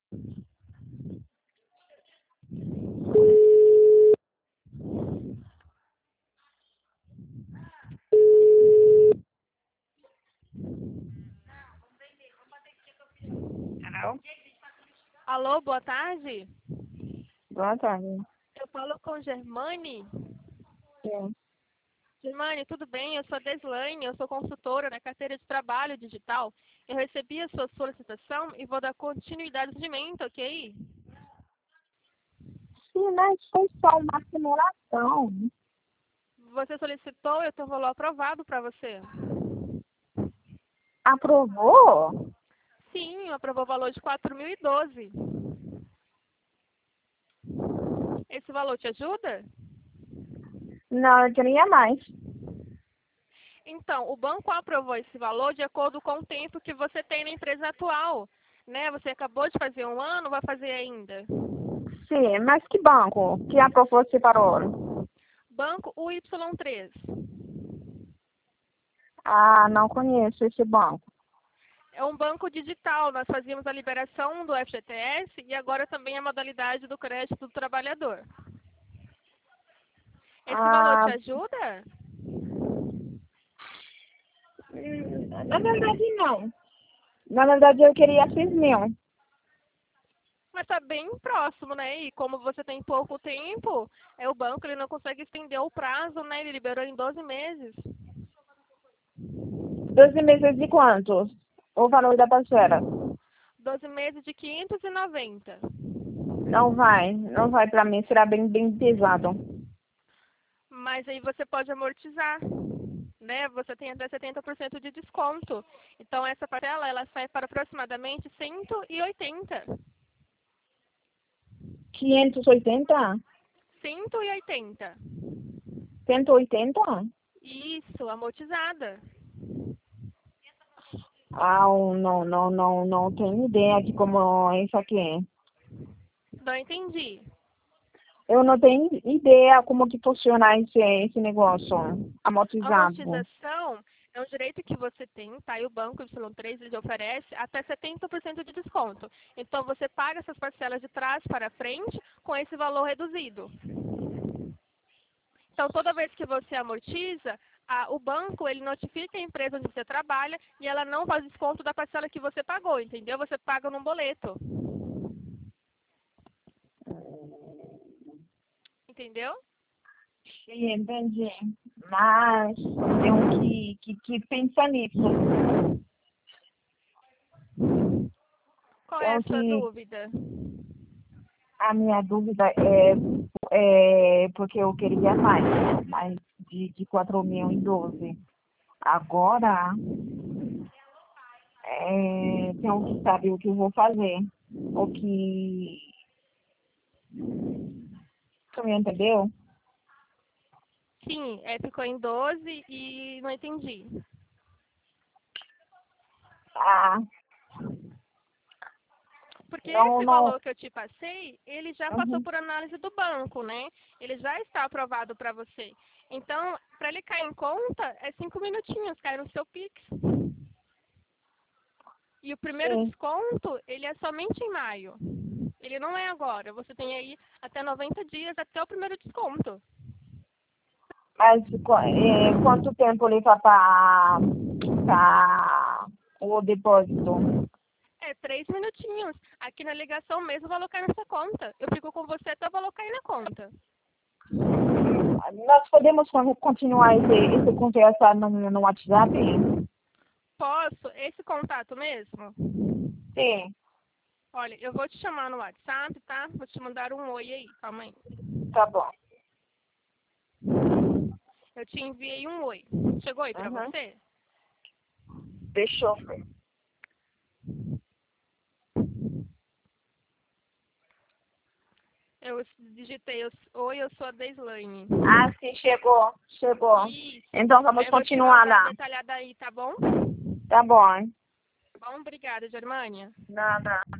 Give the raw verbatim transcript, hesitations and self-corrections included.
Alô? Alô, boa tarde. Boa tarde. Eu falo com Germane. Sim. Germane, tudo bem? Eu sou a Deslaine, eu sou consultora da carteira de trabalho digital. Eu recebi a sua solicitação e vou dar continuidade ao atendimento, ok? Sim, mas foi só uma simulação. Você solicitou, eu tenho o valor aprovado para você. Aprovou? Sim, aprovou o valor de quatro mil e doze. Esse valor te ajuda? Não, eu queria mais. Então, o banco aprovou esse valor de acordo com o tempo que você tem na empresa atual. Né? Você acabou de fazer um ano, vai fazer ainda? Sim, mas que banco que aprovou esse valor? Banco U Y três. Ah, não conheço esse banco. É um banco digital. Nós fazíamos a liberação do F G T S e agora também a modalidade do crédito do trabalhador. Esse valor Ah, te ajuda? hum, na verdade, não. Na verdade, eu queria seis mil. Mas está bem próximo, né? E como você tem pouco tempo, é o banco ele não consegue estender o prazo, né? Ele liberou em doze meses. doze meses de quanto? O valor da parcela? doze meses de quinhentos e noventa. Não vai. Não vai para mim. Será bem, bem pesado. Mas aí você pode amortizar, né? Você tem até setenta por cento de desconto. Então essa parcela ela sai para aproximadamente cento e oitenta. quinhentos e oitenta? cento e oitenta. cento e oitenta? Isso, amortizada. Ah, não, não, não, não tenho ideia de como é isso aqui. Não entendi. Eu não tenho ideia como que funciona esse, esse negócio amortizado. Amortização é um direito que você tem, tá? E o banco Y três ele oferece até setenta por cento de desconto. Então você paga essas parcelas de trás para frente com esse valor reduzido. Então toda vez que você amortiza, a, o banco ele notifica a empresa onde você trabalha e ela não faz desconto da parcela que você pagou, entendeu? Você paga num boleto. Entendeu? Sim, entendi. Mas tenho que, que, que pensar nisso. Qual é a Tenho sua que. dúvida? A minha dúvida é, é porque eu queria mais, mais de, de quatro mil e doze. Agora, é, tenho que saber o que eu vou fazer. O que. Você me entendeu? Sim, é, ficou em doze e não entendi. Ah, Porque não, esse não. valor que eu te passei, ele já passou Uhum. por análise do banco, né? Ele já está aprovado para você. Então, para ele cair em conta, é cinco minutinhos, cai no seu Pix. E o primeiro Sim. desconto, ele é somente em maio. Ele não é agora. Você tem aí até noventa dias até o primeiro desconto. Mas qu- é, quanto tempo leva para o depósito? É três minutinhos. Aqui na ligação mesmo o valor cai na sua conta. Eu fico com você até o valor cair na conta. Nós podemos con- continuar esse, esse conversa no, no WhatsApp? Posso? Esse contato mesmo? Sim, Olha, eu vou te chamar no WhatsApp, tá? Vou te mandar um oi aí, calma aí. tá bom. Eu te enviei um oi. Chegou aí pra Uhum. você? Deixa eu ver. Eu digitei oi, eu sou a Deslaine. Ah, sim, chegou, chegou. Isso. Então vamos Aí eu vou te continuar mandar lá. detalhado aí, tá bom? Tá bom. Bom, obrigada, Germânia. Nada.